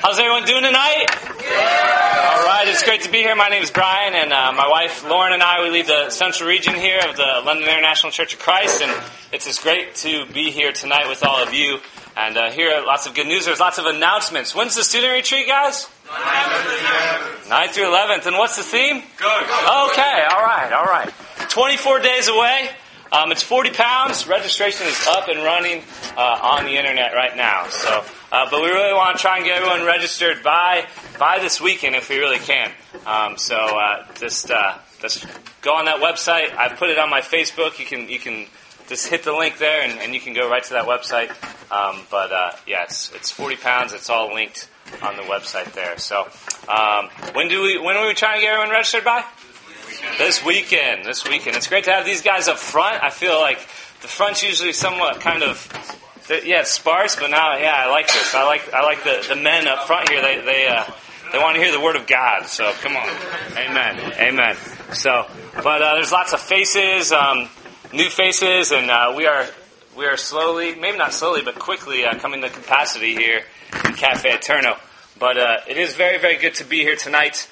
How's everyone doing tonight? All right, it's great to be here. My name is Brian, and my wife Lauren and I, we lead the central region here of the London International Church of Christ, and it's just great to be here tonight with all of you and hear lots of good news. There's lots of announcements. When's the student retreat, guys? 9th through 11th. And what's the theme? Good. Okay, all right. 24 days away. It's £40. Registration is up and running on the internet right now. So, but we really want to try and get everyone registered by this weekend if we really can. Just go on that website. I put it on my Facebook. You can just hit the link there and you can go right to that website. It's £40. It's all linked on the website there. So, when are we trying to get everyone registered by? This weekend. It's great to have these guys up front. I feel like the front's usually somewhat kind of, sparse, but now, I like this. I like the men up front here. They want to hear the word of God. So come on, amen. So, but there's lots of faces, new faces, and we are slowly, maybe not slowly, but quickly coming to capacity here in Cafe Eterno. But it is very, very good to be here tonight.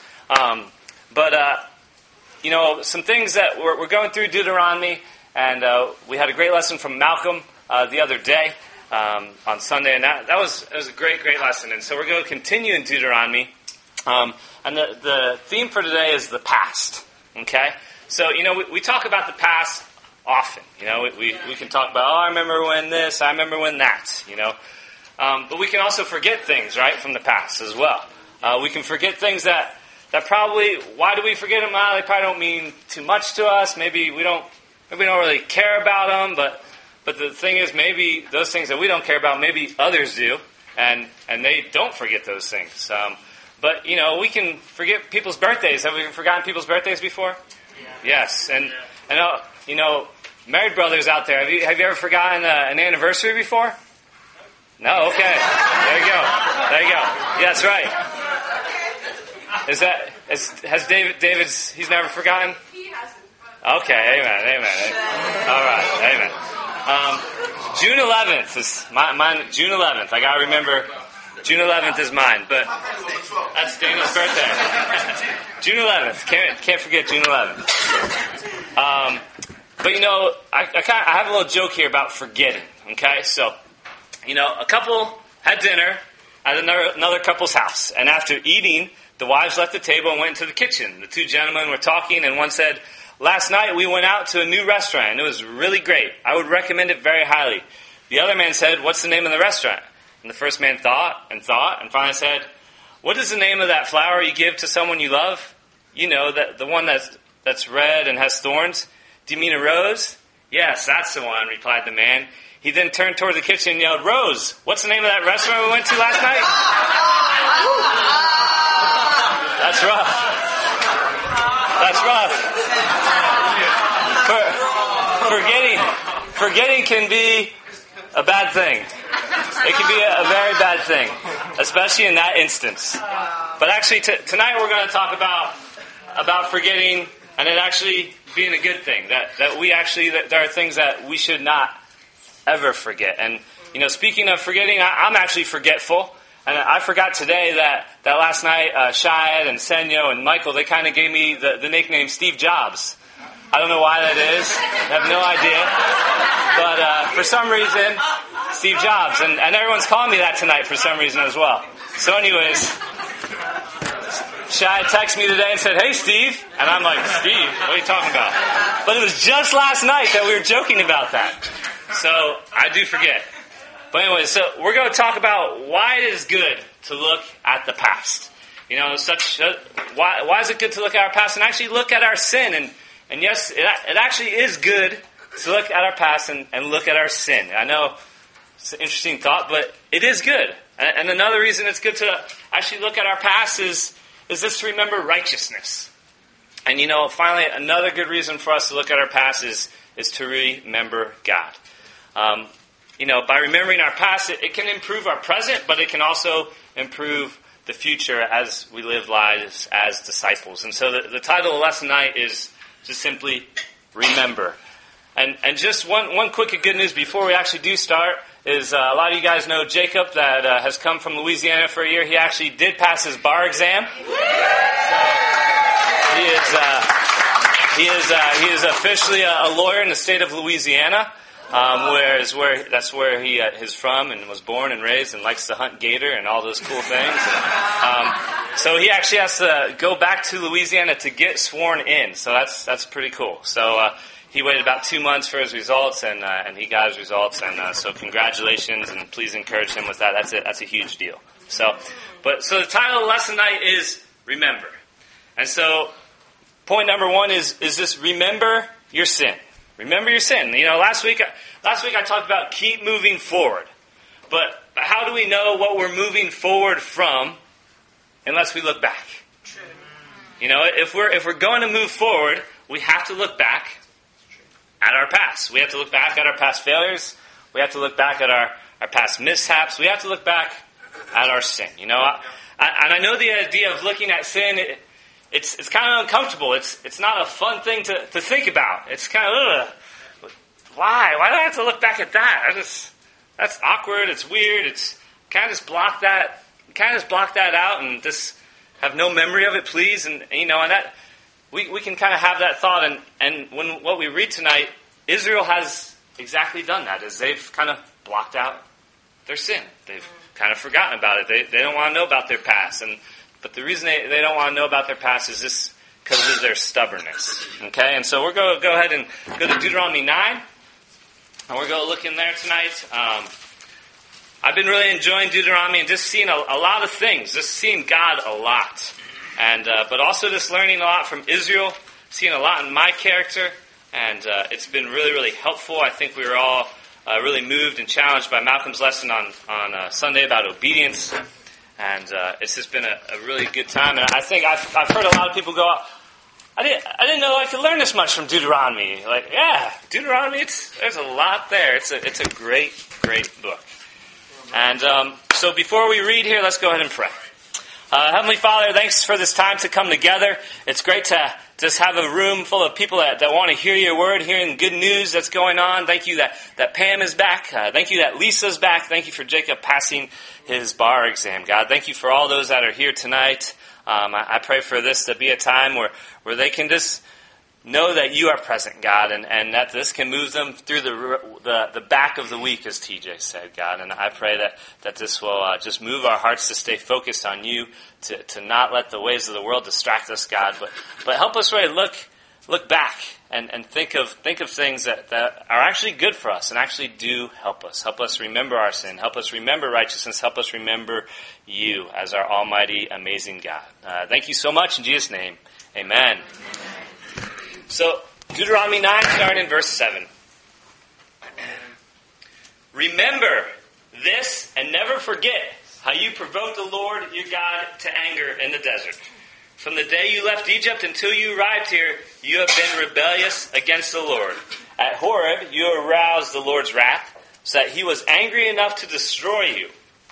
Some things that we're going through Deuteronomy, and we had a great lesson from Malcolm the other day on Sunday, and that was a great, great lesson. And so we're going to continue in Deuteronomy, and the theme for today is the past. Okay, so we talk about the past often. We can talk about I remember when this, I remember when that. But we can also forget things right from the past as well. We can forget things that probably, why do we forget them? They probably don't mean too much to us. Maybe we don't really care about them. But the thing is, maybe those things that we don't care about, maybe others do, and they don't forget those things. But we can forget people's birthdays. Have we forgotten people's birthdays before? Yeah. Yes, and married brothers out there, have you ever forgotten an anniversary before? No. Okay. There you go. Yeah, that's right. Has David's, he's never forgotten? He hasn't. Okay, amen. All right, amen. June 11th is mine. June 11th. I gotta remember. June 11th is mine, but that's Daniel's birthday. June 11th. Can't forget June 11th. I have a little joke here about forgetting. Okay, so a couple had dinner at another couple's house, and after eating, the wives left the table and went into the kitchen. The two gentlemen were talking, and one said, "Last night we went out to a new restaurant, and it was really great. I would recommend it very highly." The other man said, "What's the name of the restaurant?" And the first man thought, and finally said, "What is the name of that flower you give to someone you love? That the one that's red and has thorns. Do you mean a rose?" "Yes, that's the one," replied the man. He then turned toward the kitchen and yelled, "Rose, what's the name of that restaurant we went to last night?" That's rough. Forgetting can be a bad thing. It can be a very bad thing, especially in that instance. But actually, tonight we're going to talk about forgetting, and it actually being a good thing. That there are things that we should not ever forget. And speaking of forgetting, I'm actually forgetful. And I forgot today that last night, Shayad and Senyo and Michael, they kind of gave me the nickname Steve Jobs. I don't know why that is. I have no idea. But for some reason, Steve Jobs. And everyone's calling me that tonight for some reason as well. So anyways, Shayad texted me today and said, "Hey, Steve." And I'm like, "Steve? What are you talking about?" But it was just last night that we were joking about that. So I do forget. But anyway, so we're going to talk about why it is good to look at the past. Why is it good to look at our past and actually look at our sin? And yes, it actually is good to look at our past and look at our sin. I know it's an interesting thought, but it is good. And another reason it's good to actually look at our past is this to remember righteousness. And finally, another good reason for us to look at our past is to remember God. By remembering our past, it can improve our present, but it can also improve the future as we live lives as disciples. And so the title of lesson tonight is just simply remember. And just one quick good news before we actually do start is a lot of you guys know Jacob that has come from Louisiana for a year. He actually did pass his bar exam. So he is officially a lawyer in the state of Louisiana, that's where he is from and was born and raised and likes to hunt gator and all those cool things. So he actually has to go back to Louisiana to get sworn in. So that's pretty cool. So he waited about 2 months for his results, and he got his results. And so congratulations, and please encourage him with that. That's a huge deal. So the title of the lesson tonight is Remember. And so point number 1 is this: remember your sin. Remember your sin. You know, last week I talked about keep moving forward. But how do we know what we're moving forward from unless we look back? You know, if we're going to move forward, we have to look back at our past. We have to look back at our past failures. We have to look back at our past mishaps. We have to look back at our sin. You know, and I know the idea of looking at sin, it's kind of uncomfortable. It's not a fun thing to think about. It's kind of, why? Why do I have to look back at that? That's awkward. It's weird. It's kind of just block that out and just have no memory of it, please. And you know, and that we can kind of have that thought. And when what we read tonight, Israel has exactly done that. Is they've kind of blocked out their sin. They've kind of forgotten about it. They don't want to know about their past. But the reason they don't want to know about their past is this because of their stubbornness. Okay? And so we're going to go ahead and go to Deuteronomy 9. And we're going to look in there tonight. I've been really enjoying Deuteronomy and just seeing a lot of things. Just seeing God a lot. And but also just learning a lot from Israel. Seeing a lot in my character. And it's been really, really helpful. I think we were all really moved and challenged by Malcolm's lesson on Sunday about obedience. And it's just been a really good time. And I think I've heard a lot of people go, I didn't know I could learn this much from Deuteronomy. Like, yeah, Deuteronomy, there's a lot there. It's a great, great book. And so before we read here, let's go ahead and pray. Heavenly Father, thanks for this time to come together. It's great to just have a room full of people that want to hear your word, hearing good news that's going on. Thank you that Pam is back. Thank you that Lisa's back. Thank you for Jacob passing his bar exam, God. Thank you for all those that are here tonight. I pray for this to be a time where they can just know that you are present, God, and that this can move them through the back of the week, as TJ said, God. And I pray that this will just move our hearts to stay focused on you, to not let the ways of the world distract us, God, but help us really look back and think of things that are actually good for us and actually do help us. Help us remember our sin. Help us remember righteousness. Help us remember you as our almighty, amazing God. Thank you so much in Jesus' name. Amen. So, Deuteronomy 9, starting in verse 7. Remember this and never forget how you provoked the Lord your God to anger in the desert. From the day you left Egypt until you arrived here, you have been rebellious against the Lord. At Horeb, you aroused the Lord's wrath, so that he was angry enough to destroy you.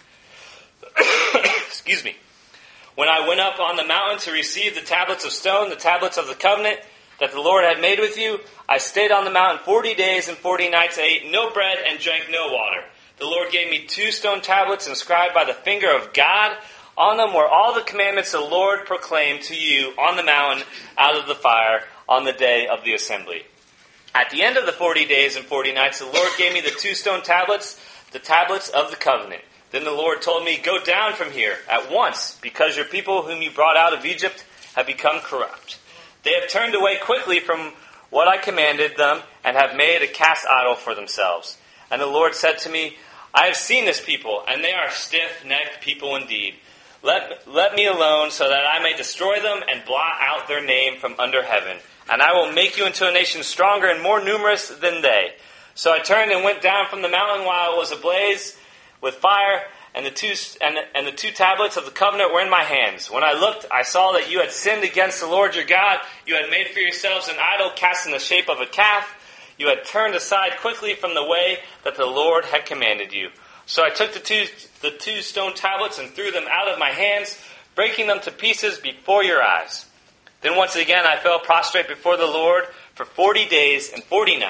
Excuse me. When I went up on the mountain to receive the tablets of stone, the tablets of the covenant that the Lord had made with you, I stayed on the mountain 40 days and 40 nights, ate no bread and drank no water. The Lord gave me 2 stone tablets inscribed by the finger of God. On them were all the commandments the Lord proclaimed to you on the mountain out of the fire on the day of the assembly. At the end of the 40 days and 40 nights, the Lord gave me the 2 stone tablets, the tablets of the covenant. Then the Lord told me, go down from here at once, because your people whom you brought out of Egypt have become corrupt. They have turned away quickly from what I commanded them and have made a cast idol for themselves. And the Lord said to me, I have seen this people, and they are stiff-necked people indeed. Let me alone so that I may destroy them and blot out their name from under heaven. And I will make you into a nation stronger and more numerous than they. So I turned and went down from the mountain while it was ablaze with fire, and the two tablets of the covenant were in my hands. When I looked, I saw that you had sinned against the Lord your God. You had made for yourselves an idol cast in the shape of a calf. You had turned aside quickly from the way that the Lord had commanded you. So I took the two stone tablets and threw them out of my hands, breaking them to pieces before your eyes. Then once again I fell prostrate before the Lord for 40 days and 40 nights.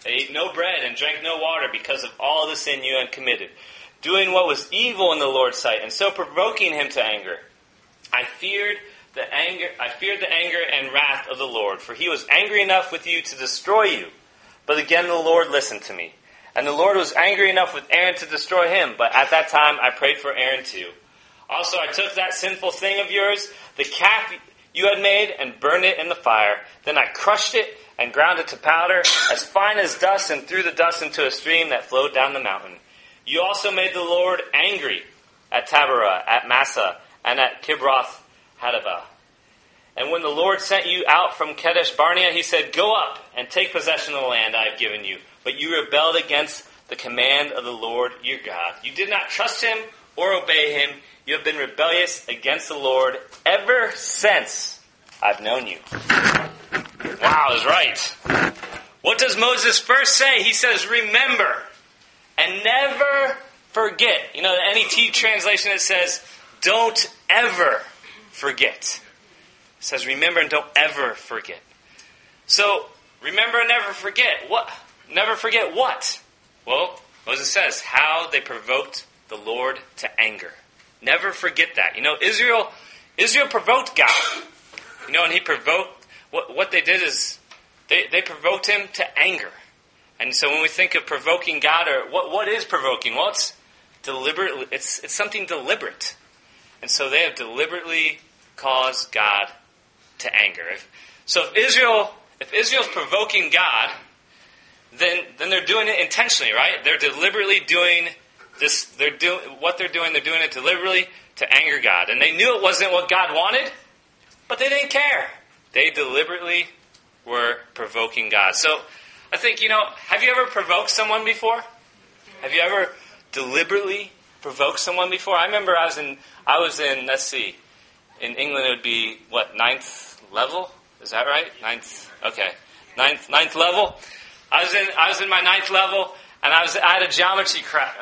They ate no bread and drank no water because of all the sin you had committed, doing what was evil in the Lord's sight, and so provoking him to anger. I feared the anger and wrath of the Lord, for he was angry enough with you to destroy you. But again the Lord listened to me. And the Lord was angry enough with Aaron to destroy him, but at that time I prayed for Aaron too. Also I took that sinful thing of yours, the calf you had made, and burned it in the fire. Then I crushed it and ground it to powder, as fine as dust, and threw the dust into a stream that flowed down the mountain. You also made the Lord angry at Taberah, at Massah, and at Kibroth Hattaavah. And when the Lord sent you out from Kadesh Barnea, he said, "Go up and take possession of the land I have given you." But you rebelled against the command of the Lord your God. You did not trust him or obey him. You have been rebellious against the Lord ever since I've known you. Wow, I was right. What does Moses first say? He says, remember and never forget. You know, the NET translation, it says, don't ever forget. It says, remember and don't ever forget. So, remember and never forget. What? Never forget what? Well, Moses says, how they provoked the Lord to anger. Never forget that. You know, Israel provoked God. You know, and he provoked, what they did is, they provoked him to anger. And so when we think of provoking God, or what is provoking? Well, it's deliberate. It's something deliberate. And so they have deliberately caused God to anger. If Israel's provoking God, then they're doing it intentionally, right? They're deliberately doing this. They're doing it deliberately to anger God. And they knew it wasn't what God wanted, but they didn't care. They deliberately were provoking God. So I think, have you ever provoked someone before? Have you ever deliberately provoked someone before? I remember I was in, let's see, in England it would be, ninth level? Is that right? Ninth, okay. Ninth level. I was in my ninth level, and I had a geometry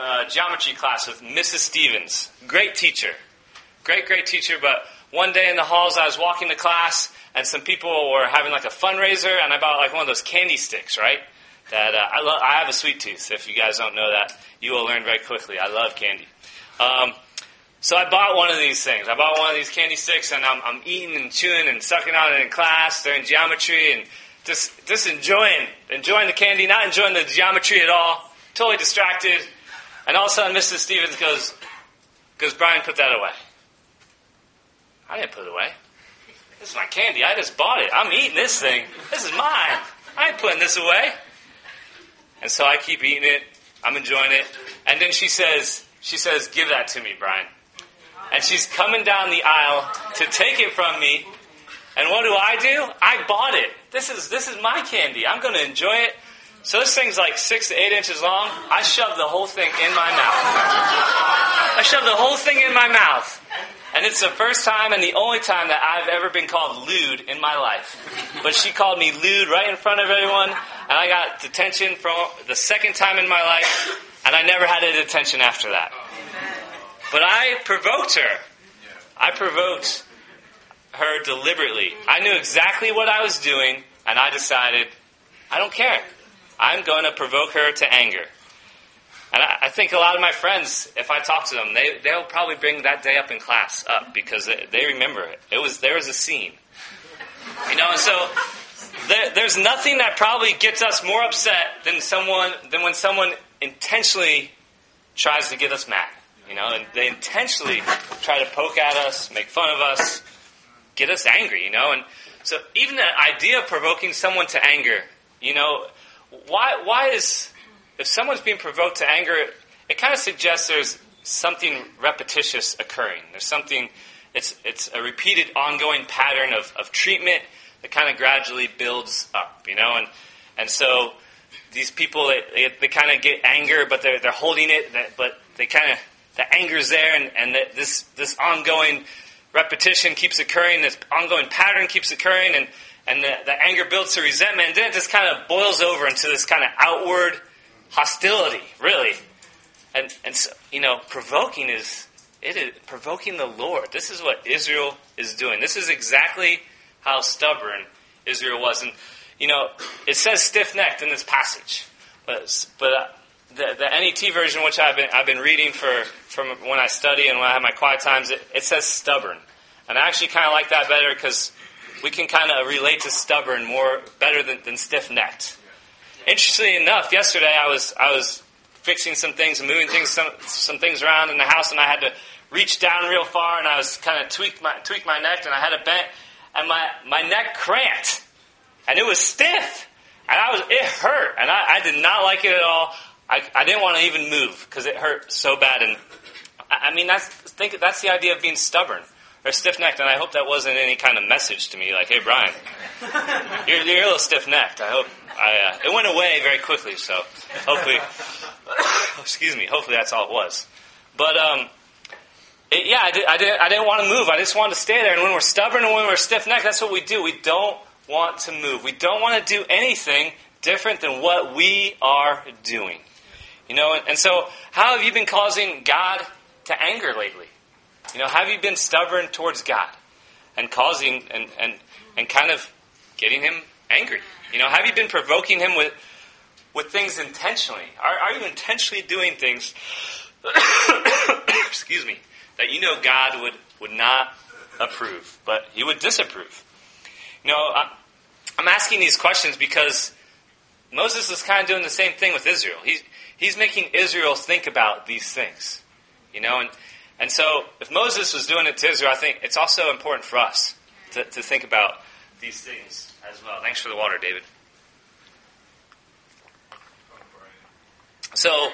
class with Mrs. Stevens. Great teacher. Great teacher, but one day in the halls I was walking to class, and some people were having like a fundraiser, and I bought like one of those candy sticks, right? That I have a sweet tooth. If you guys don't know that, you will learn very quickly. I love candy. So I bought one of these things. I bought one of these candy sticks, and I'm eating and chewing and sucking on it in class during geometry, and just enjoying the candy, not enjoying the geometry at all. Totally distracted. And all of a sudden, Mrs. Stevens goes, "Brian, put that away." I didn't put it away. This is my candy. I just bought it. I'm eating this thing. This is mine. I ain't putting this away. And so I keep eating it. I'm enjoying it. And then she says, "Give that to me, Brian." And she's coming down the aisle to take it from me. And what do? I bought it. This is my candy. I'm going to enjoy it. So this thing's like 6 to 8 inches long. I shoved the whole thing in my mouth. And it's the first time and the only time that I've ever been called lewd in my life. But she called me lewd right in front of everyone. And I got detention for the second time in my life. And I never had a detention after that. But I provoked her. I provoked her deliberately. I knew exactly what I was doing, and I decided, I don't care. I'm going to provoke her to anger. And I think a lot of my friends, if I talk to them, they'll probably bring that day up in class up because they remember it. There was a scene. And so there's nothing that probably gets us more upset than when someone intentionally tries to get us mad. And they intentionally try to poke at us, make fun of us, get us angry, And so even the idea of provoking someone to anger, why is, if someone's being provoked to anger, it kind of suggests there's something repetitious occurring. There's something, it's a repeated ongoing pattern of treatment that kind of gradually builds up, And so these people, they kind of get anger, but they're holding it, but they kind of, the anger's there, and this ongoing repetition keeps occurring, this ongoing pattern keeps occurring, and the anger builds to resentment, and then it just kind of boils over into this kind of outward hostility, really. And so, provoking is provoking the Lord. This is what Israel is doing. This is exactly how stubborn Israel was. And, it says stiff-necked in this passage. But the NET version, which I've been reading from when I study and when I have my quiet times, it says stubborn, and I actually kind of like that better because we can kind of relate to stubborn better than stiff-necked. Interestingly enough, yesterday I was fixing some things and moving some things around in the house, and I had to reach down real far, and I was kind of tweak my neck, and I had a bent, and my neck cramped, and it was stiff, and it hurt, and I did not like it at all. I didn't want to even move because it hurt so bad, and I mean that's the idea of being stubborn or stiff-necked, and I hope that wasn't any kind of message to me like, hey Brian, you're a little stiff-necked. I hope it went away very quickly, so hopefully, hopefully that's all it was. But I didn't want to move. I just wanted to stay there. And when we're stubborn and when we're stiff-necked, that's what we do. We don't want to move. We don't want to do anything different than what we are doing. And so how have you been causing God to anger lately? Have you been stubborn towards God and causing and kind of getting him angry? Have you been provoking him with things intentionally? Are you intentionally doing things excuse me, that God would not approve, but he would disapprove? I'm asking these questions because Moses is kind of doing the same thing with Israel. He's making Israel think about these things, and so if Moses was doing it to Israel, I think it's also important for us to think about these things as well. Thanks for the water, David. So,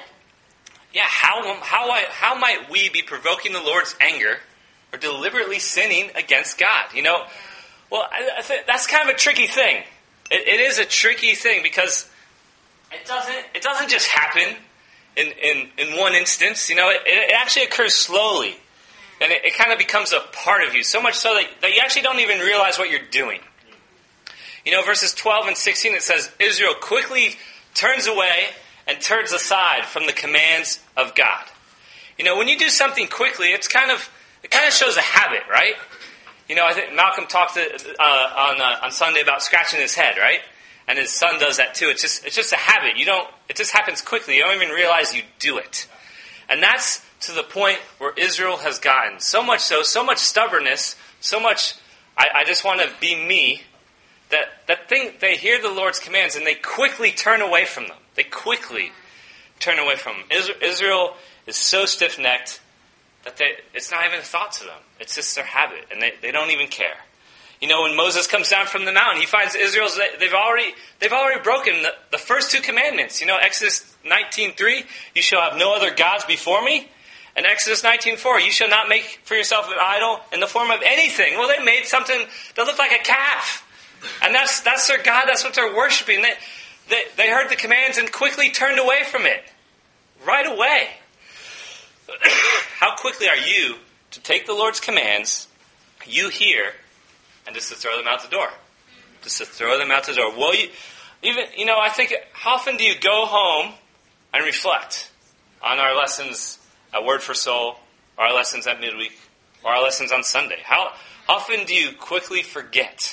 how might we be provoking the Lord's anger or deliberately sinning against God? Well, I think that's kind of a tricky thing. It is a tricky thing because it doesn't just happen in one instance. It actually occurs slowly, and it kind of becomes a part of you, so much so that you actually don't even realize what you're doing. Verses 12 and 16, it says, Israel quickly turns away and turns aside from the commands of God. When you do something quickly, it kind of shows a habit, right? I think Malcolm talked on Sunday about scratching his head, right? And his son does that too. It's just a habit. It just happens quickly. You don't even realize you do it. And that's to the point where Israel has gotten. So much stubbornness, so much, I just want to be me, that they hear the Lord's commands and they quickly turn away from them. They quickly turn away from them. Israel is so stiff-necked that it's not even a thought to them. It's just their habit, and they don't even care. When Moses comes down from the mountain, he finds Israel's, they've already broken the first two commandments. Exodus 19:3, you shall have no other gods before me. And Exodus 19:4, you shall not make for yourself an idol in the form of anything. Well, they made something that looked like a calf. And that's their God, that's what they're worshiping. They heard the commands and quickly turned away from it. Right away. How quickly are you to take the Lord's commands, you hear, and just to throw them out the door? Just to throw them out the door. Well, I think, how often do you go home and reflect on our lessons at Word for Soul, or our lessons at midweek, or our lessons on Sunday? How often do you quickly forget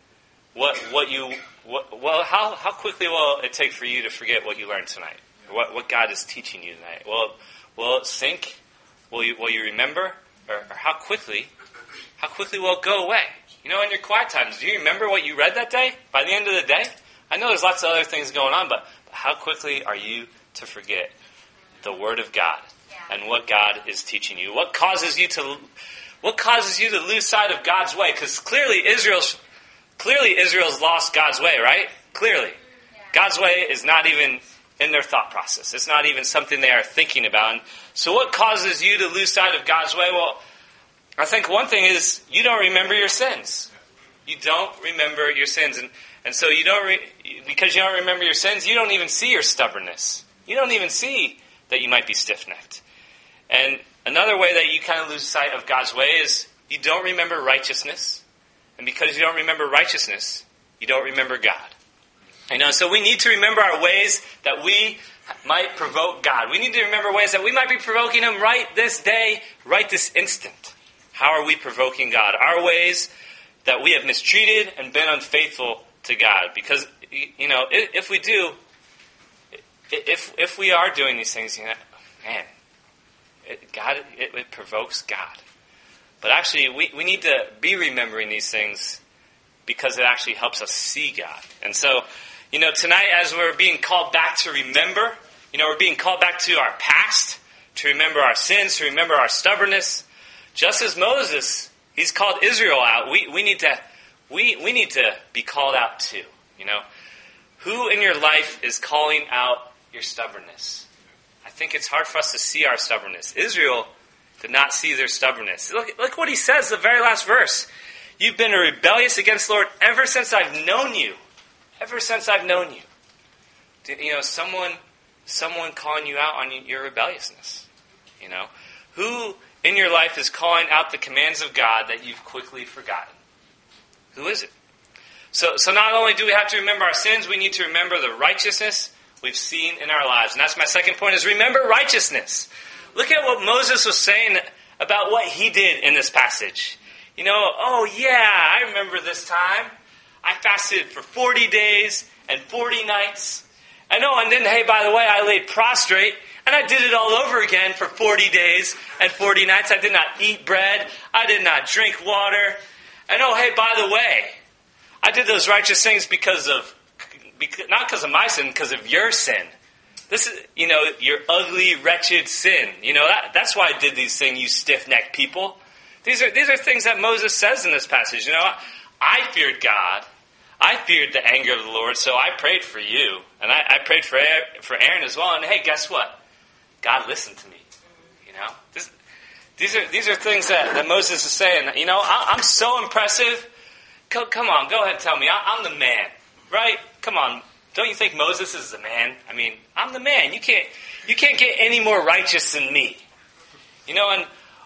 how quickly will it take for you to forget what you learned tonight? What God is teaching you tonight? Will it sink? Will you remember? Or how quickly will it go away? In your quiet times, do you remember what you read that day? By the end of the day? I know there's lots of other things going on, but how quickly are you to forget the Word of God and what God is teaching you? What causes you to lose sight of God's way? Because clearly Israel's lost God's way, right? Clearly. God's way is not even in their thought process. It's not even something they are thinking about. And so what causes you to lose sight of God's way? Well, I think one thing is you don't remember your sins. You don't remember your sins. And so because you don't remember your sins, you don't even see your stubbornness. You don't even see that you might be stiff-necked. And another way that you kind of lose sight of God's way is you don't remember righteousness. And because you don't remember righteousness, you don't remember God. So we need to remember our ways that we might provoke God. We need to remember ways that we might be provoking Him right this day, right this instant. How are we provoking God? Our ways that we have mistreated and been unfaithful to God. Because, if we do, if we are doing these things, man, it provokes God. But actually, we need to be remembering these things because it actually helps us see God. And so, tonight as we're being called back to remember, we're being called back to our past, to remember our sins, to remember our stubbornness. Just as Moses, he's called Israel out, we need to be called out too. Who in your life is calling out your stubbornness? I think it's hard for us to see our stubbornness. Israel did not see their stubbornness. Look what he says, the very last verse. You've been rebellious against the Lord ever since I've known you. Ever since I've known you. Someone calling you out on your rebelliousness. Who in your life is calling out the commands of God that you've quickly forgotten? Who is it? So not only do we have to remember our sins, we need to remember the righteousness we've seen in our lives. And that's my second point, is remember righteousness. Look at what Moses was saying about what he did in this passage. Oh yeah, I remember this time. I fasted for 40 days and 40 nights. And then, hey, by the way, I laid prostrate, and I did it all over again for 40 days and 40 nights. I did not eat bread. I did not drink water. And hey, by the way, I did those righteous things not because of my sin, because of your sin. This is, your ugly, wretched sin. That's why I did these things, you stiff-necked people. These are things that Moses says in this passage. I feared God. I feared the anger of the Lord, so I prayed for you. And I prayed for Aaron as well. And hey, guess what? God listened to me. These are things that Moses is saying. I'm so impressive. Come on, go ahead and tell me. I'm the man, right? Come on. Don't you think Moses is the man? I mean, I'm the man. You can't get any more righteous than me. And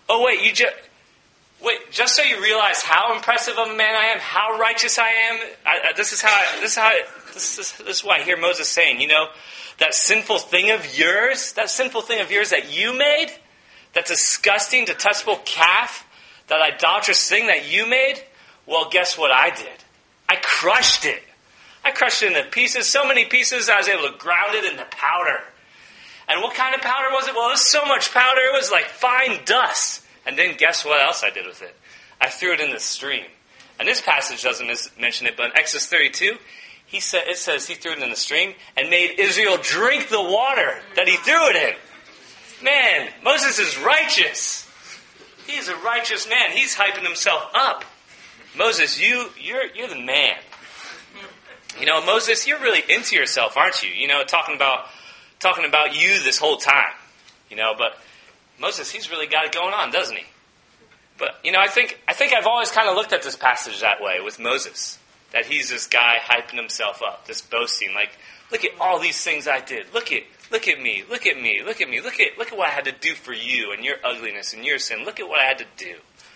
just so you realize how impressive of a man I am, how righteous I am. This is why I hear Moses saying, that sinful thing of yours that you made, that disgusting, detestable calf, that idolatrous thing that you made. Well, guess what I did? I crushed it. I crushed it into pieces, so many pieces, I was able to ground it into powder. And what kind of powder was it? Well, it was so much powder, it was like fine dust. And then guess what else I did with it? I threw it in the stream. And this passage doesn't mention it, but in Exodus 32, it says he threw it in the stream and made Israel drink the water that he threw it in. Man, Moses is righteous. He's a righteous man. He's hyping himself up. Moses, you're the man. Moses, you're really into yourself, aren't you? Talking about you this whole time. But Moses, he's really got it going on, doesn't he? But I think I've always kind of looked at this passage that way with Moses, that he's this guy hyping himself up, this boasting, like, look at all these things I did. Look at me. Look at what I had to do for you and your ugliness and your sin. Look at what I had to do.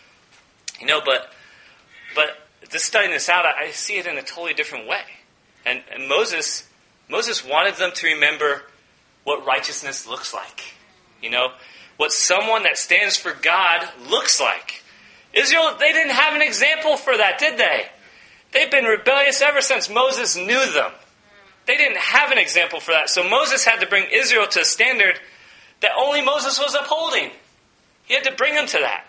But just studying this out, I see it in a totally different way. And Moses wanted them to remember what righteousness looks like. What someone that stands for God looks like. Israel, they didn't have an example for that, did they? They've been rebellious ever since Moses knew them. They didn't have an example for that. So Moses had to bring Israel to a standard that only Moses was upholding. He had to bring them to that.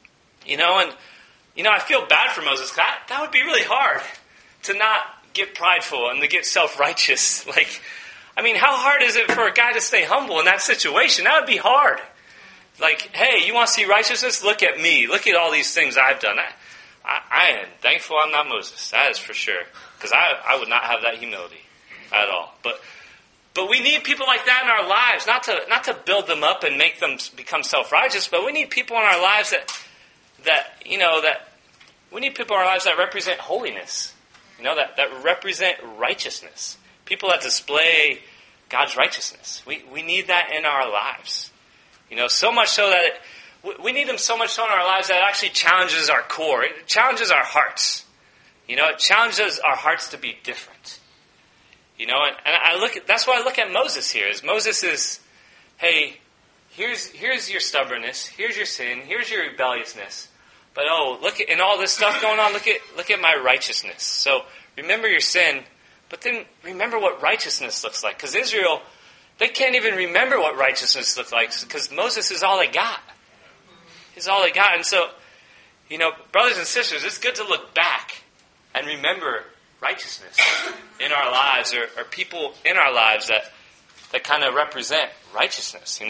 I feel bad for Moses. That would be really hard to not get prideful and to get self-righteous. How hard is it for a guy to stay humble in that situation? That would be hard. Hey, you want to see righteousness? Look at me. Look at all these things I've done. I am thankful I'm not Moses. That is for sure. Because I would not have that humility at all. But we need people like that in our lives. Not to build them up and make them become self-righteous, but we need people in our lives that we need people in our lives that represent holiness. That represent righteousness. People that display God's righteousness. We need that in our lives. So much so that we need them so much so in our lives that it actually challenges our core. It challenges our hearts. It challenges our hearts to be different. And that's why I look at Moses here. Moses is, hey, here's your stubbornness, here's your sin, here's your rebelliousness. But look at all this stuff going on. Look at my righteousness. So remember your sin, but then remember what righteousness looks like. Because Israel, they can't even remember what righteousness looked like because Moses is all they got. He's all they got. And so, brothers and sisters, it's good to look back and remember righteousness in our lives or people in our lives that kind of represent righteousness,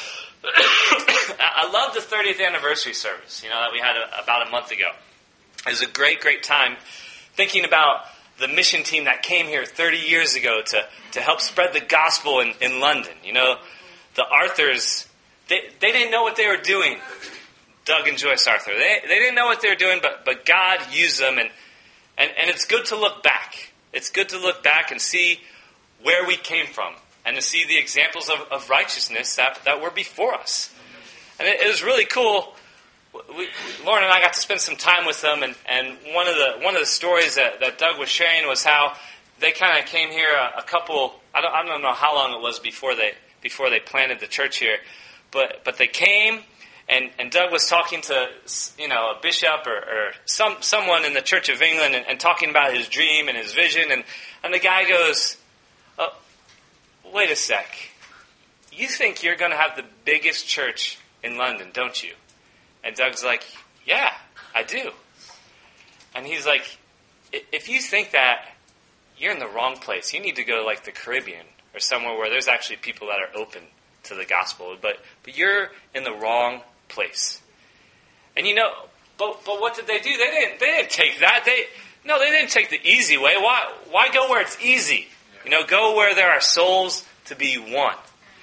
I love the 30th anniversary service, that we had about a month ago. It was a great, great time thinking about the mission team that came here 30 years ago to help spread the gospel in London. The Arthurs, they didn't know what they were doing. Doug and Joyce Arthur. They didn't know what they were doing, but God used them, and it's good to look back. It's good to look back and see where we came from, and to see the examples of righteousness that were before us. And it was really cool. Lauren and I got to spend some time with them, and one of the stories that Doug was sharing was how they kind of came here a couple. I don't know how long it was before they planted the church here, but they came. And Doug was talking to a bishop or someone in the Church of England and talking about his dream and his vision, and the guy goes, "Oh, wait a sec, you think you're going to have the biggest church in London, don't you?" And Doug's like, "Yeah, I do." And he's like, "If you think that, you're in the wrong place. You need to go to like the Caribbean or somewhere where there's actually people that are open to the gospel. But you're in the wrong place." And but what did they do? They didn't take that. They didn't take the easy way. Why go where it's easy? Go where there are souls to be won.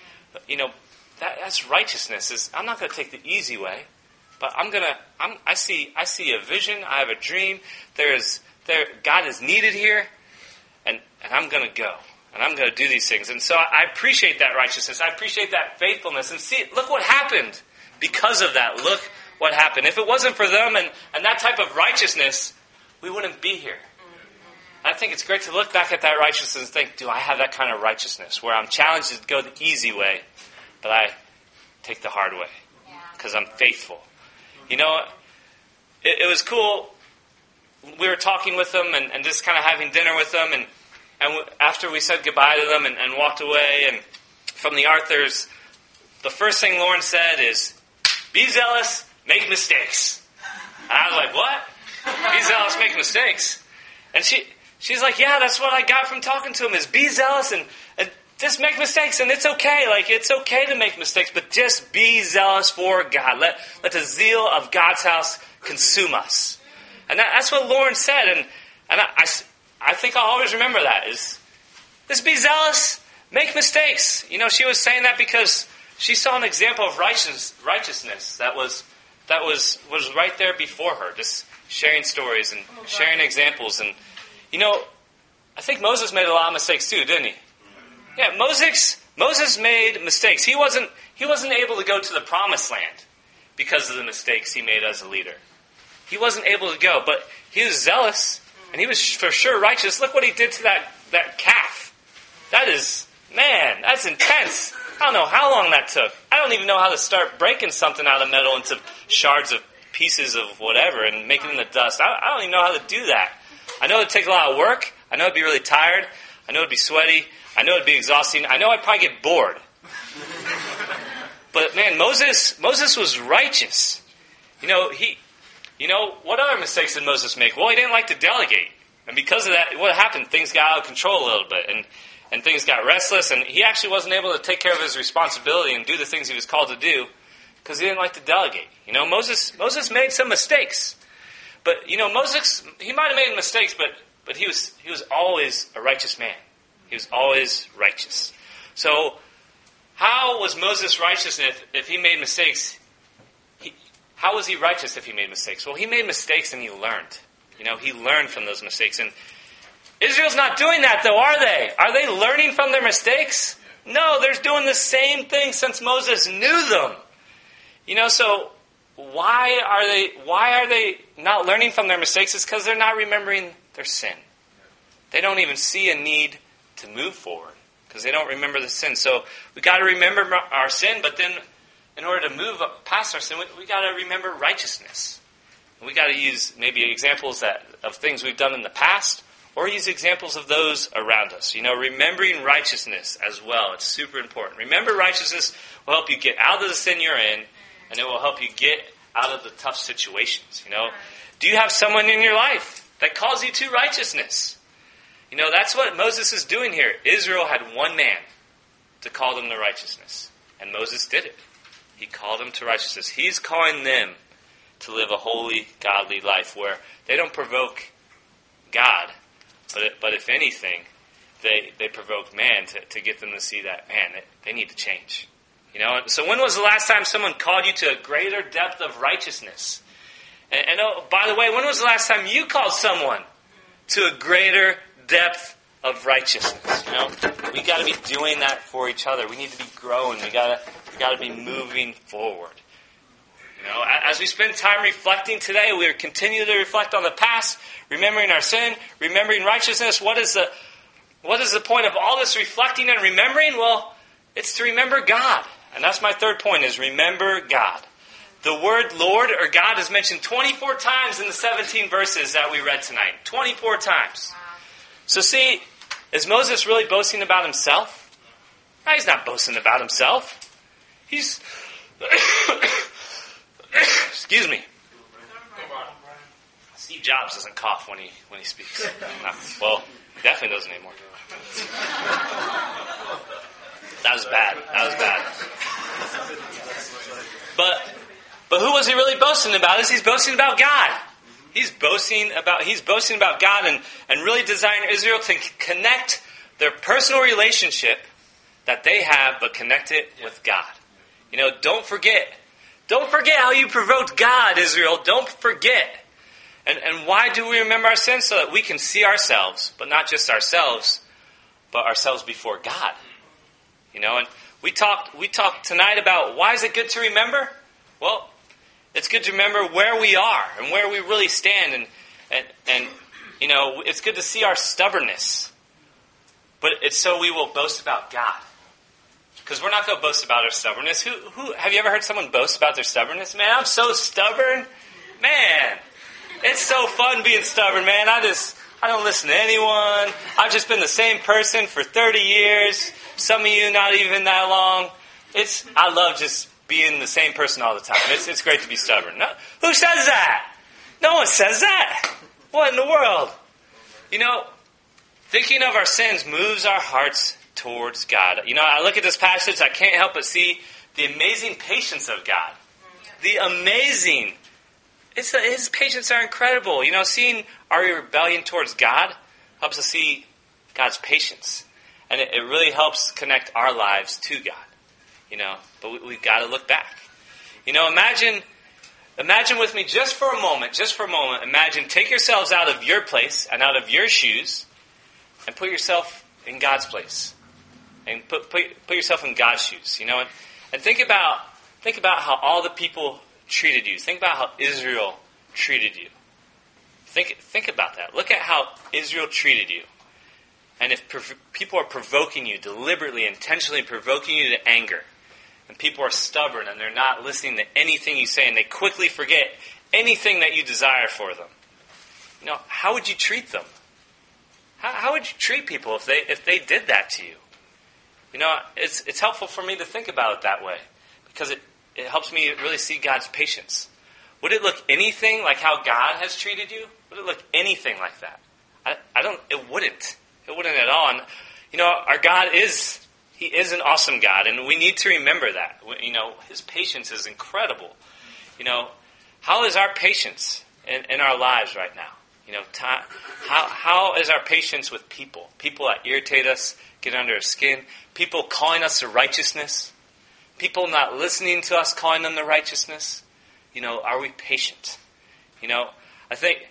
That's righteousness. I'm not going to take the easy way, but I see a vision. I have a dream. God is needed here, and I'm going to go. And I'm going to do these things. And so I appreciate that righteousness. I appreciate that faithfulness. And look what happened because of that. Look what happened. If it wasn't for them and that type of righteousness, we wouldn't be here. I think it's great to look back at that righteousness and think, do I have that kind of righteousness where I'm challenged to go the easy way, but I take the hard way because I'm faithful. It was cool. We were talking with them and just kind of having dinner with them, and after we said goodbye to them and walked away, and from the Arthurs, the first thing Lauren said is, "Be zealous, make mistakes." And I was like, "What? Be zealous, make mistakes?" And she's like, "Yeah, that's what I got from talking to him, is be zealous and just make mistakes, and it's okay. Like, it's okay to make mistakes, but just be zealous for God. Let the zeal of God's house consume us." And that's what Lauren said, and I think I'll always remember that, is just be zealous, make mistakes. She was saying that because she saw an example of righteousness that was right there before her, just sharing stories and sharing examples. And, I think Moses made a lot of mistakes too, didn't he? Yeah, Moses made mistakes. He wasn't able to go to the promised land because of the mistakes he made as a leader. He wasn't able to go, but he was zealous. And he was for sure righteous. Look what he did to that calf. That's intense. I don't know how long that took. I don't even know how to start breaking something out of metal into shards of pieces of whatever and making them into dust. I don't even know how to do that. I know it'd take a lot of work. I know it'd be really tired. I know it'd be sweaty. I know it'd be exhausting. I know I'd probably get bored. But man, Moses was righteous. What other mistakes did Moses make? Well, he didn't like to delegate. And because of that, what happened? Things got out of control a little bit. And things got restless. And he actually wasn't able to take care of his responsibility and do the things he was called to do because he didn't like to delegate. Moses made some mistakes. But, Moses, he might have made mistakes, but he was always a righteous man. He was always righteous. So, how was Moses righteous if he made mistakes? How was he righteous if he made mistakes? Well, he made mistakes and he learned. He learned from those mistakes. And Israel's not doing that, though, are they? Are they learning from their mistakes? No, they're doing the same thing since Moses knew them. So why are they not learning from their mistakes? It's because they're not remembering their sin. They don't even see a need to move forward because they don't remember the sin. So we got to remember our sin, but then in order to move up past our sin, we got to remember righteousness. We got to use maybe examples of things we've done in the past, or use examples of those around us. Remembering righteousness as well. It's super important. Remember righteousness will help you get out of the sin you're in, and it will help you get out of the tough situations. Do you have someone in your life that calls you to righteousness? That's what Moses is doing here. Israel had one man to call them to righteousness, and Moses did it. He called them to righteousness. He's calling them to live a holy, godly life where they don't provoke God, but if anything, they provoke man to get them to see that, man, they need to change. So when was the last time someone called you to a greater depth of righteousness? And oh, by the way, when was the last time you called someone to a greater depth of righteousness? We got to be doing that for each other. We need to be growing. We got to be moving forward. As we spend time reflecting today, we continue to reflect on the past, remembering our sin, remembering righteousness. What is the point of all this reflecting and remembering? Well, it's to remember God. And that's my third point, is remember God. The word Lord or God is mentioned 24 times in the 17 verses that we read tonight. 24 times. So see, is Moses really boasting about himself? No, he's not boasting about himself. He's... Excuse me. Steve Jobs doesn't cough when he speaks. Well, he definitely doesn't anymore. That was bad. But who was he really boasting about? He's boasting about God. He's boasting about God and really desiring Israel to connect their personal relationship that they have, but connect it with God. Don't forget how you provoked God, Israel. Don't forget. And why do we remember our sins? So that we can see ourselves, but not just ourselves, but ourselves before God. And we talked tonight about why is it good to remember? Well, it's good to remember where we are and where we really stand, and it's good to see our stubbornness. But it's so we will boast about God. Because we're not going to boast about our stubbornness. Who have you ever heard someone boast about their stubbornness? Man, I'm so stubborn. Man, it's so fun being stubborn, man. I don't listen to anyone. I've just been the same person for 30 years. Some of you not even that long. I love just being the same person all the time. It's great to be stubborn. No, who says that? No one says that. What in the world? Thinking of our sins moves our hearts towards God. I look at this passage, I can't help but see the amazing patience of God. His patience are incredible. Seeing our rebellion towards God helps us see God's patience. And it really helps connect our lives to God. But we've got to look back. Imagine with me just for a moment, imagine, take yourselves out of your place and out of your shoes and put yourself in God's place. And put yourself in God's shoes, and think about how all the people treated you. Think about how Israel treated you. Think about that. Look at how Israel treated you. And if people are provoking you, deliberately, intentionally provoking you to anger, and people are stubborn and they're not listening to anything you say, and they quickly forget anything that you desire for them, how would you treat them? How would you treat people if they did that to you? It's helpful for me to think about it that way, because it helps me really see God's patience. Would it look anything like how God has treated you? Would it look anything like that? It wouldn't. It wouldn't at all. And, our God He is an awesome God, and we need to remember that. His patience is incredible. How is our patience in our lives right now? How is our patience with people? People that irritate us, get under our skin. People calling us to righteousness. People not listening to us, calling them to righteousness. Are we patient? I think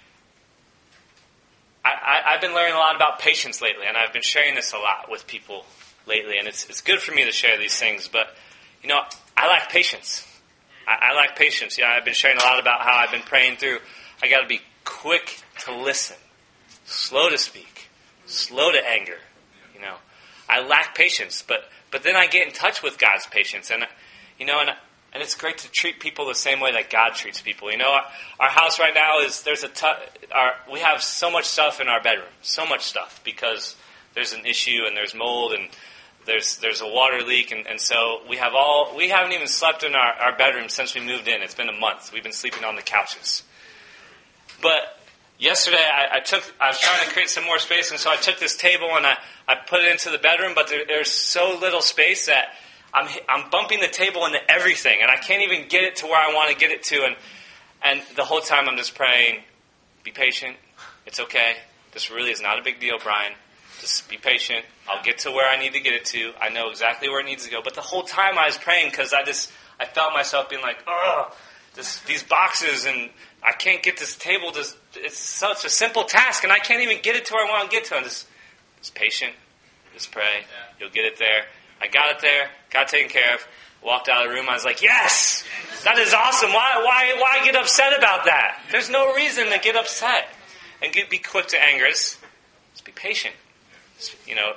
I've been learning a lot about patience lately, and I've been sharing this a lot with people lately, and it's good for me to share these things, but, I lack patience. I lack patience. I've been sharing a lot about how I've been praying through. I got to be quick to listen, slow to speak, slow to anger. I lack patience, but then I get in touch with God's patience, and And it's great to treat people the same way that God treats people. You know, our house right now we have so much stuff in our bedroom, so much stuff, because there's an issue and there's mold and there's a water leak, and so we haven't even slept in our bedroom since we moved in. It's been a month. We've been sleeping on the couches. But yesterday I was trying to create some more space, and so I took this table and I put it into the bedroom, but there's so little space that I'm bumping the table into everything, and I can't even get it to where I want to get it to. And the whole time I'm just praying, be patient. It's okay. This really is not a big deal, Brian. Just be patient. I'll get to where I need to get it to. I know exactly where it needs to go. But the whole time I was praying because I felt myself being like, oh, these boxes, and I can't get this table. It's such a simple task, and I can't even get it to where I want to get to. And just patient. Just pray. You'll get it there. I got it there, got taken care of, walked out of the room. I was like, yes, that is awesome. Why get upset about that? There's no reason to get upset and be quick to anger. Just be patient. You know,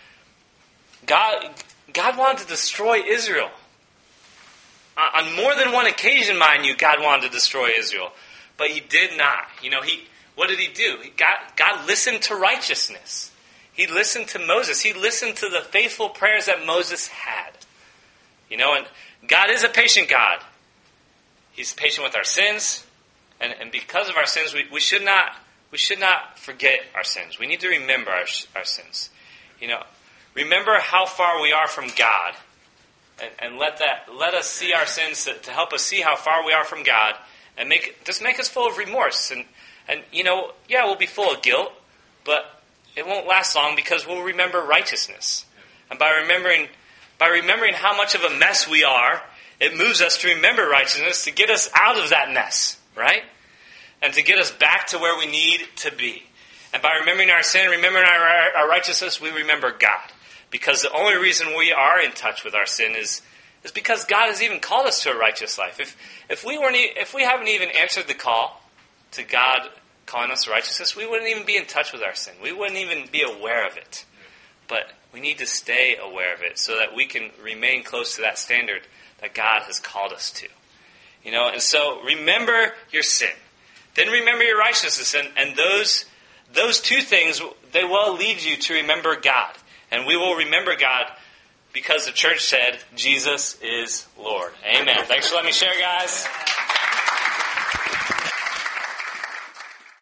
God wanted to destroy Israel. On more than one occasion, mind you, God wanted to destroy Israel. But he did not. You know, what did he do? God listened to righteousness. He listened to Moses. He listened to the faithful prayers that Moses had. You know, and God is a patient God. He's patient with our sins. And because of our sins, we should not forget our sins. We need to remember our sins. You know, remember how far we are from God. And let us see our sins to help us see how far we are from God. And make us full of remorse. And you know, yeah, we'll be full of guilt. But it won't last long because we'll remember righteousness. And by remembering how much of a mess we are, it moves us to remember righteousness to get us out of that mess, right? And to get us back to where we need to be. And by remembering our sin, remembering our righteousness, we remember God. Because the only reason we are in touch with our sin is because God has even called us to a righteous life. If we haven't even answered the call to God calling us to righteousness, we wouldn't even be in touch with our sin. We wouldn't even be aware of it. But we need to stay aware of it so that we can remain close to that standard that God has called us to. You know, and so remember your sin. Then remember your righteousness. And those two things, they will lead you to remember God. And we will remember God because the church said, Jesus is Lord. Amen. Thanks for letting me share, guys.